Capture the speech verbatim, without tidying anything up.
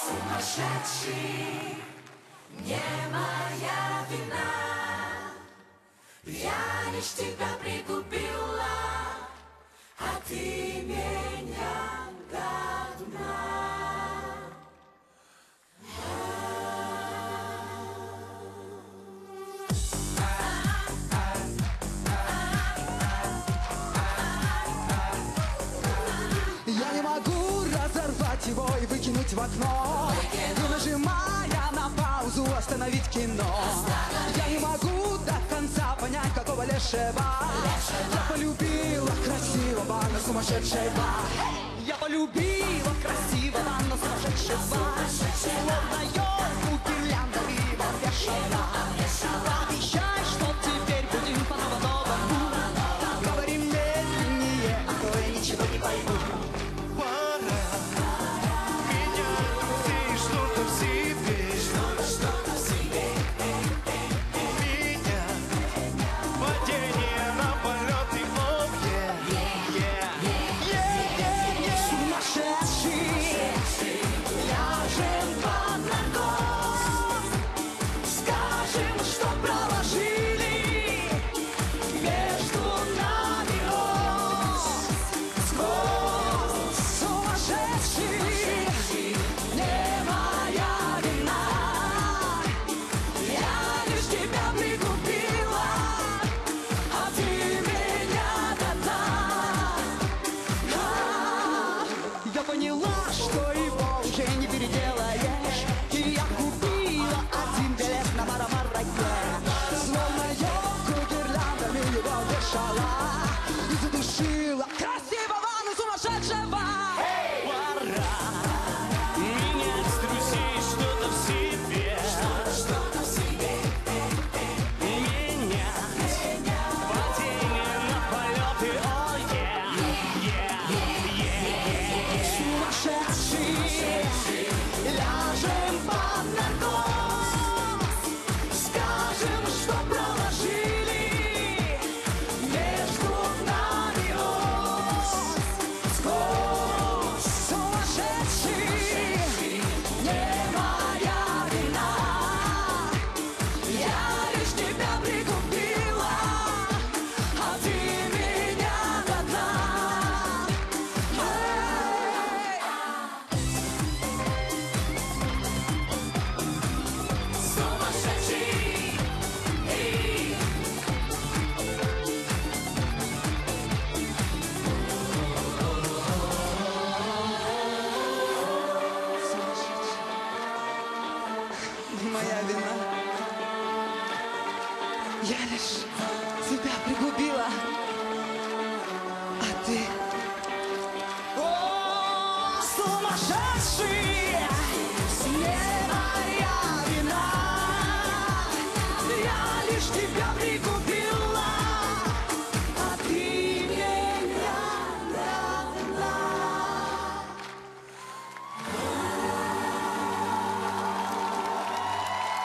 Сумасшедший, не моя вина. Я лишь тебя пригубила, а ты меня до дна. Я не могу разорвать его и выкинуть в окно, не нажимая на паузу остановить кино. Я не могу до конца понять, какого лешего я полюбила красивого, но сумасшедшего. Я полюбила красивого, но сумасшедшего. Словно елку гирляндами обвешала. Обещай, что теперь будем по-новому. Говори медленнее, а то я ничего не пойму. И задушила красивого, но сумасшедшего. Hey! Пора менять друзей, что-то в себе, Что-то в себе. менять падение на полеты. Oh yeah, yeah, yeah, yeah. Сумасшедший, ляжем под наркоз, скажем, что проложили между нами ось. Сквозь. Сумасшедший, не моя вина. Я лишь тебя пригубила, а ты меня до дна. Эй! Сумасшедший. Эй. Не моя вина. Я лишь тебя пригубила, а ты